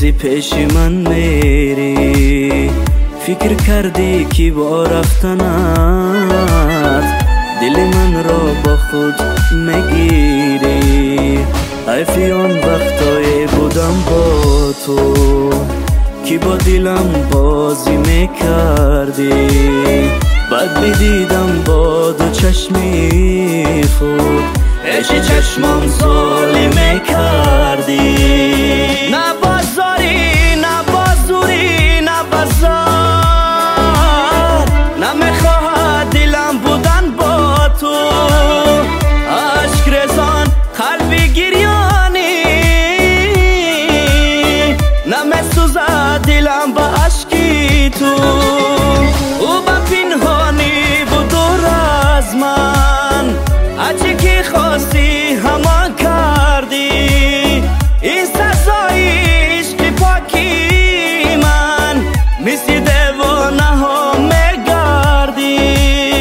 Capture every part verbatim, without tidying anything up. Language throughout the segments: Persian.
روزی پیش من میری، فکر کردی که با رفتنت دل من را با خود میگیری. حیفی آن وقتایی بودم با تو که با دلم بازی میکردی، بعد بدیدم با دو چشمی خود عشق چشمم ظالمه کردی. نه بازاری نه بازوری نه بازار، نمیخواد دلم بودن با تو، عشق رزان قلبی گریانی، نمیسوزد دلم با عشقی تو. او با پنهانی بود دور از من، هرچی که خواستی همان کردی، این سزای عشق پاکی من مثل دیوانه ها میگردی.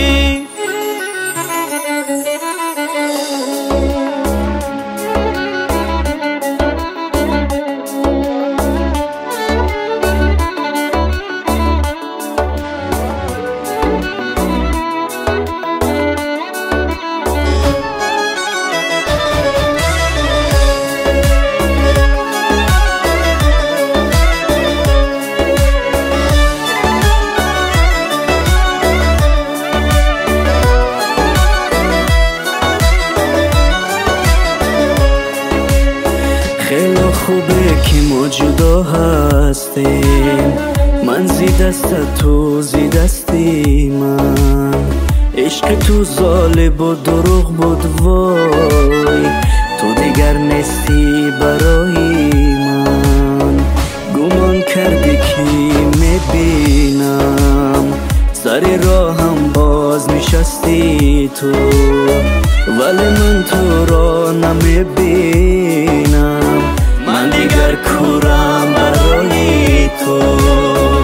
خیلی خوبه که ما جدا هستیم، من زی دست تو زی دستی من، عشق تو ظالم و دروغ بود وای، تو دیگر نیستی برای من. گمان کردی که میبینم سر راهم باز میشستی تو، ولی من تو را نمیبینم، من دیگر کورم برای تو.